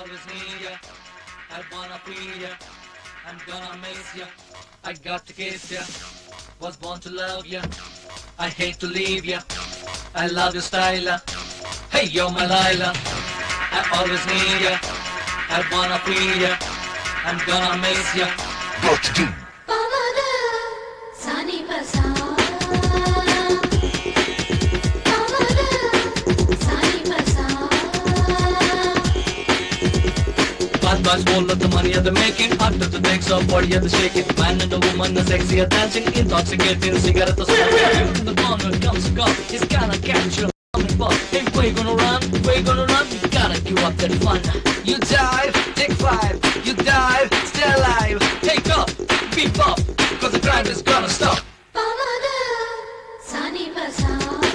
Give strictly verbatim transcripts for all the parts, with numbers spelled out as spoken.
always need ya. I wanna feel ya. I'm gonna miss ya. I got to kiss ya. Was born to love ya. I hate to leave ya. I love your style. Hey, you're my Lila. I always need ya. I wanna feel ya. I'm gonna miss ya. What to do? Pamada, Sani Pasa. Pamada, Sani Pasa. Fast boys all of the money are the making. After the takes of body are the shaking. Man and a woman are sexy are dancing. Intoxicating cigarette or smoking. In the corner comes a cop. He's gonna catch you. Hey, where you gonna run? Where you gonna run? You gotta give up that fun. You dive, take five. You dive, stay alive. Take up, beep up, cause the crime is gonna stop. Pamada, Sani Pasa.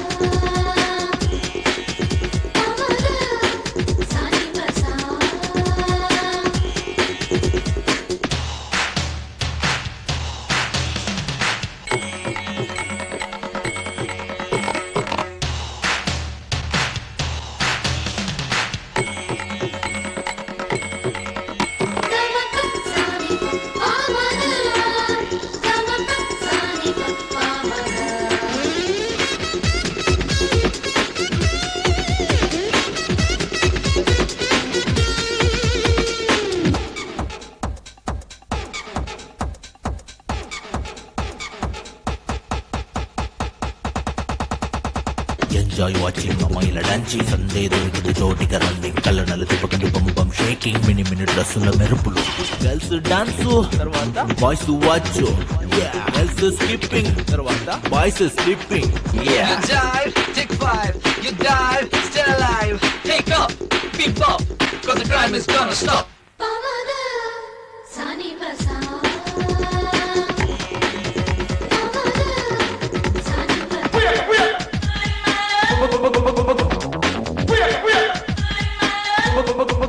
Pamada, Sani Pasa. Enjoy watching అమ్మాయిల dancing సందే దొరికింది చోటిగా running కళ్ళ నల్ల తిప్పకండి బం బం shaking mini mini డ్రెస్సుల మెరుపులు girls dance తర్వాత boys watch girls skipping తర్వాత boys slipping You dive, take five. You dive, stay alive. Take up, beep up, cause the crime is gonna stop. Pamada, Sani Pasa. Pamada, Sani Pasa.